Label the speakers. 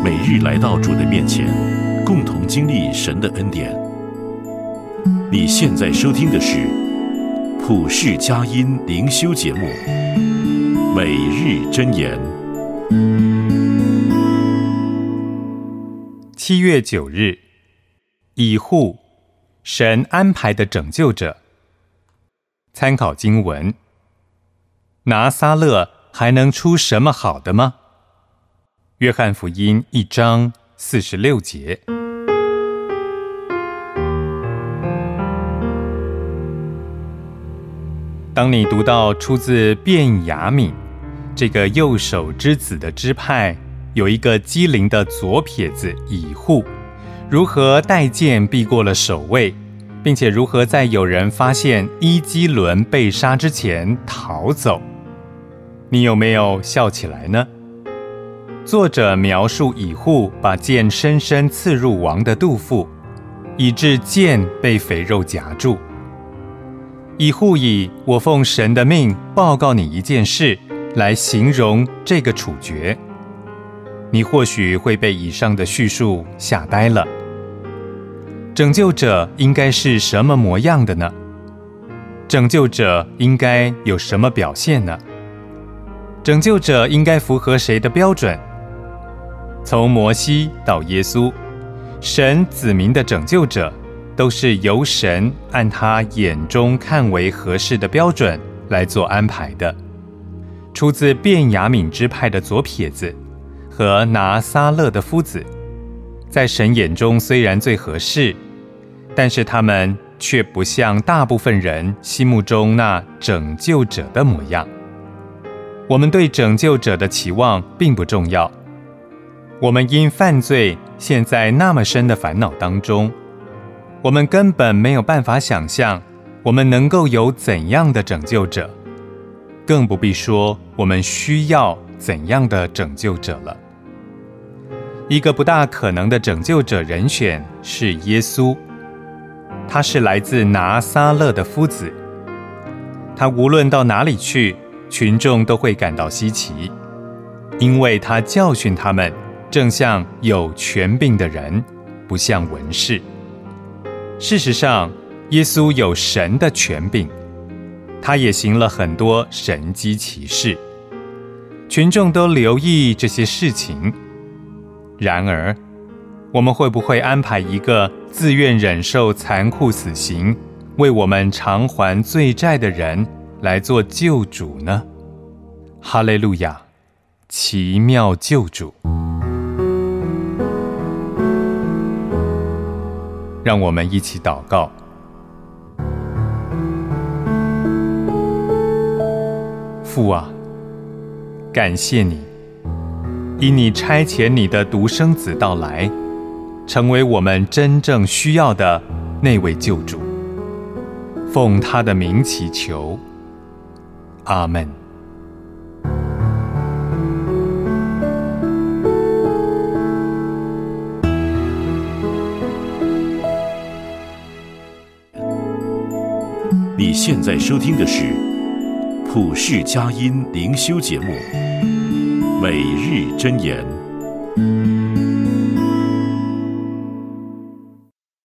Speaker 1: 每日来到主的面前，共同经历神的恩典。你现在收听的是普世佳音灵修节目，每日箴言。
Speaker 2: 7月9日，以户，神安排的拯救者。参考经文：拿撒勒还能出什么好的吗？约翰福音1章46节。当你读到出自便雅悯这个右手之子的支派，有一个机灵的左撇子以户，如何带剑避过了守卫，并且如何在有人发现伊基伦被杀之前逃走，你有没有笑起来呢？作者描述以户把剑深深刺入王的肚腹，以致剑被肥肉夹住。以户以我奉神的命报告你一件事来形容这个处决，你或许会被以上的叙述吓呆了。拯救者应该是什么模样的呢？拯救者应该有什么表现呢？拯救者应该符合谁的标准？从摩西到耶稣，神子民的拯救者都是由神按他眼中看为合适的标准来做安排的。出自便雅悯支派的左撇子和拿撒勒的夫子，在神眼中虽然最合适，但是他们却不像大部分人心目中那拯救者的模样。我们对拯救者的期望并不重要。我们因犯罪陷在那么深的烦恼当中，我们根本没有办法想象我们能够有怎样的拯救者，更不必说我们需要怎样的拯救者了。一个不大可能的拯救者人选是耶稣，他是来自拿撒勒的夫子，他无论到哪里去，群众都会感到稀奇，因为他教训他们正像有权柄的人，不像文士。事实上，耶稣有神的权柄，他也行了很多神迹奇事，群众都留意这些事情。然而，我们会不会安排一个自愿忍受残酷死刑，为我们偿还罪债的人来做救主呢？哈利路亚，奇妙救主！让我们一起祷告。父啊，感谢你，因你差遣你的独生子到来，成为我们真正需要的那位救主。奉他的名祈求，阿们。
Speaker 1: 你现在收听的是普世佳音灵修节目，每日箴言。